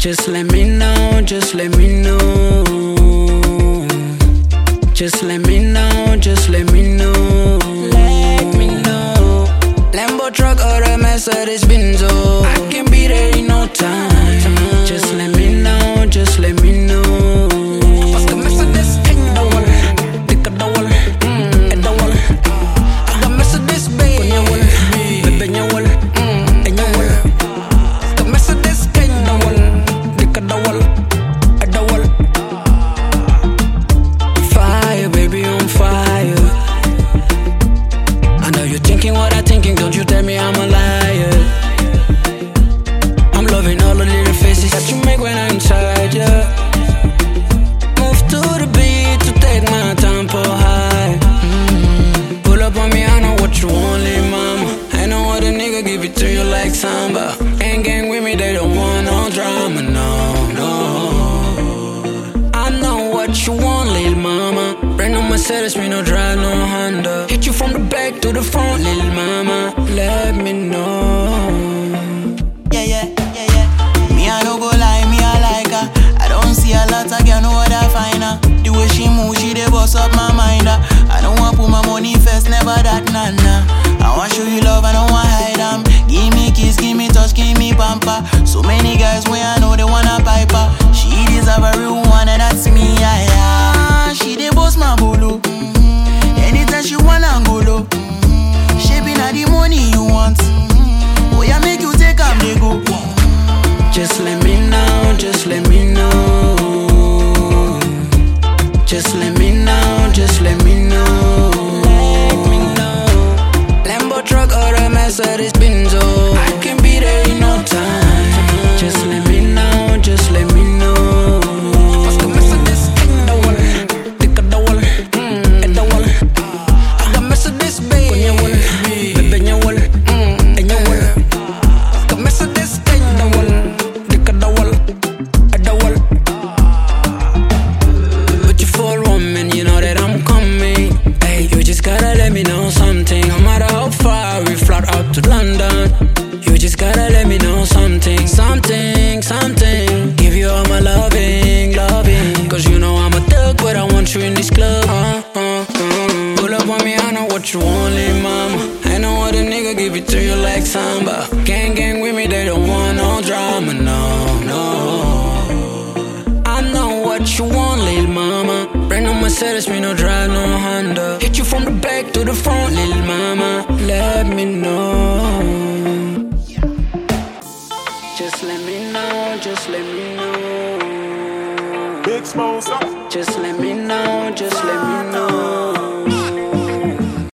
Just let me know, just let me know. Just let me know, just let me know. Let me know. Lambo truck or a Mercedes Benz, oh, I can be there in no time. Just let me know, just let me know. Paska Mercedes, dawal, dika dawal, dawal. Paska Mercedes, baby, bebe nyawal, nyawal. Paska Mercedes, dawal, dika dawal, dawal. Fire, baby, on fire. I know you're thinking what I'm thinking, don't you tell me I'm a liar. I'm loving all the little faces that you make when I'm inside, yeah. Move to the beat to take my tempo high. Pull up on me, I know what you want, little mama. I know what a nigga give it to you like samba. Gang with me, they don't want no drama, no, no. I know what you want, little mama. Brand new Mercedes, me no drive, no Honda. Hit you from the back to the front, little mama. Let me know. Yeah. Me I no go lie, me I like her. I don't see a lot of girl, no other finer. The way she move, she dey boss up my mind. I don't want put my money first, never that nana. I want show you love, I don't want hide them. Give me kiss, give me touch, give me pamper. So many guys where I know they wanna pipe her. She deserve a real one and that's me, yeah. She dey boss my bolo. Anytime she wanna go low. Shaping out the money you want. Oh yeah, make you take up, they go. Just let me know, just let me know. Just let me know, just let me know. Let me know. Lambo truck or a Mercedes Benz, oh, I can be there in no time. Just let me know, just let me know. Paska Mercedes, dawal, dika dawal, dawal. Paska Mercedes, baby, bebe nyawal, nyawal. Paska Mercedes, dawal, dika dawal, dawal. But you fall woman, you know that I'm coming. Hey, you just gotta let me know something. No matter how far we fly out to London, you just gotta let me know something, something, something. Give you all my loving, loving. Cause you know I'm a thug, but I want you in this club. Pull up on me, I know what you want, little mama. I know what a nigga give it to you like samba. Gang with me, they don't want no drama, no, no. I know what you want, little mama. Brand new Mercedes, me no drive, no Honda. Hit you from the back to the front, little mama. Let me know. Just let me know, just let me know. Big Smoke. Just let me know, just let me know.